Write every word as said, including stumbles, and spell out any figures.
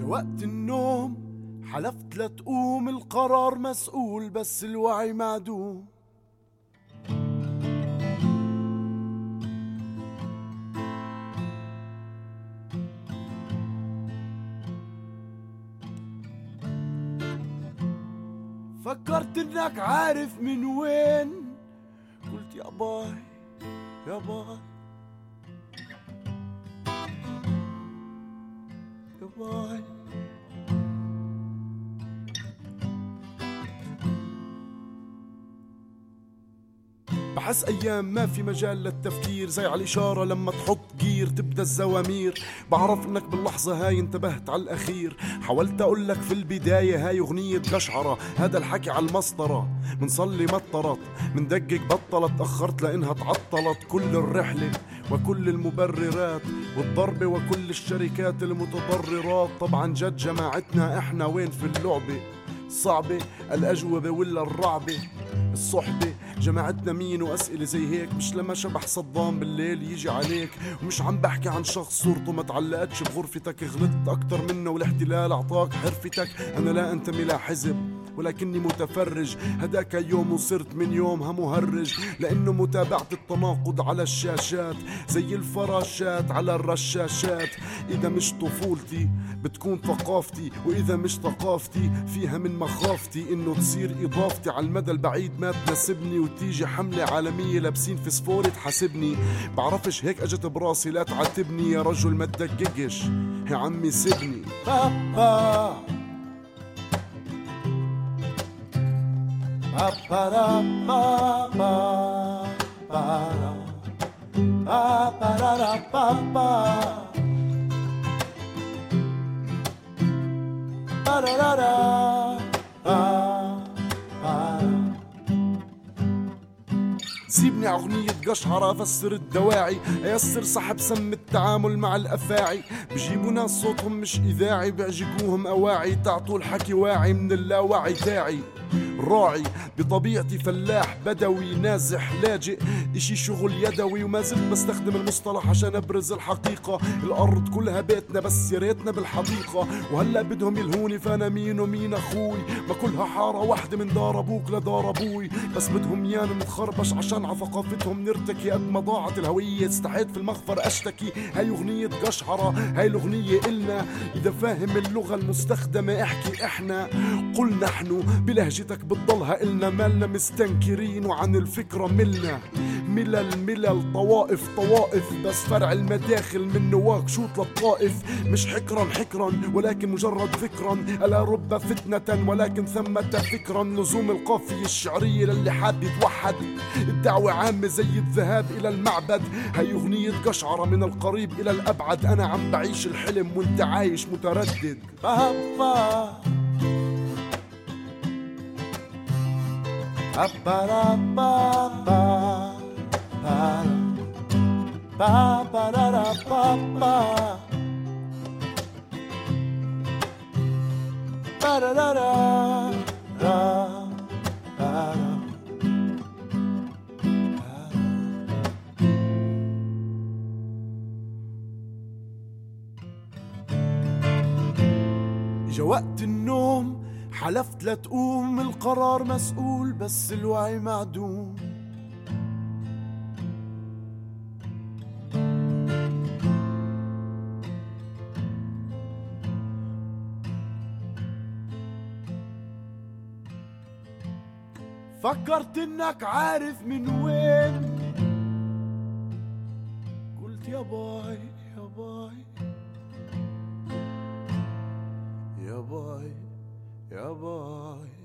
وقت النوم حلفت لا تقوم، القرار مسؤول بس الوعي معدوم. فكرت انك عارف من وين، قلت يا باي يا باي يا باي. بحس ايام ما في مجال للتفكير، زي على الاشاره لما تحط جير تبدا الزوامير. بعرف انك باللحظه هاي انتبهت على الاخير. حاولت اقول لك في البدايه هاي اغنيه قشعره، هذا الحكي على المسطره. منصلي مطرت مندقق بطلت، تاخرت لانها تعطلت. كل الرحله وكل المبررات والضربه وكل الشركات المتضررات. طبعا جد جماعتنا احنا وين في اللعبه؟ صعبة الأجوبة ولا الرعبة؟ الصحبة جماعتنا مين؟ وأسئلة زي هيك مش لما شبح صدام بالليل يجي عليك. ومش عم بحكي عن شخص صورته ما تعلقتش بغرفتك، غلطت أكتر منه والاحتلال أعطاك حرفتك. أنا لا أنتمي لا حزب ولكني متفرج، هداك يوم وصرت من يومها مهرج. لأنه متابعة التناقض على الشاشات زي الفراشات على الرشاشات. إذا مش طفولتي بتكون ثقافتي، وإذا مش ثقافتي فيها من مخافتي إنه تصير إضافتي على المدى البعيد ما تناسبني، وتيجي حملة عالمية لابسين فسفور تحاسبني. بعرفش هيك أجت براسي لا تعاتبني يا رجل ما تدققش يا عمي سيبني. بابا Ba-ba-da, ba-ba, ba-da, ba-ba-da-da, ba-ba, ba-da-da-da, ba-ba. سيبني أغنية قشعرة أفسر الدواعي، أيسر سحب سم التعامل مع الأفاعي. بجيبوا ناس صوتهم مش إذاعي، بيعجقوهم أواعي، تعطوا الحكي واعي من اللاوعي تاعي. راعي بطبيعتي فلاح بدوي نازح لاجئ، اشي شغل يدوي، وما زلت بستخدم المصطلح عشان ابرز الحقيقة. الارض كلها بيتنا بس يا ريتنا بالحديقة. وهلا بدهم يلهوني فانا مين ومين اخوي؟ ما كلها حارة واحدة من دار ابوك لدار ابوي. بس بدهم يانا نتخربش عشان ع ثقافتهم نرتكي. قد ما ضاعت الهوية استحيت في المخفر اشتكي. هاي اغنية قشعرة هاي الاغنية إلنا، اذا فاهم اللغة المستخدمة احكي احنا. قل نحن بلهجتك بتضلها إلنا، مالنا مستنكرين وعن الفكرة ملنا. ملل ملل طوائف طوائف، بس فرع المداخل من نواكشوط للطائف. مش حكرا حكرا ولكن مجرد فكرا، ألا رب فتنة ولكن ثمة فكرا. لزوم القافية الشعرية للي حاب يتوحد، الدعوة عامة زي الذهاب إلى المعبد. هاي أغنية قشعرة من القريب إلى الأبعد. أنا عم بعيش الحلم وانت عايش متردد. بابا Ba-ba-da-ba-ba, ba-ba-da-da-ba-ba, ba-da-da-da-da-da. إجا وقت النوم حلفت لا تقوم، القرار مسؤول بس الوعي معدوم. فكرت انك عارف من وين، قلت يا باي يا باي يا باي يا باي.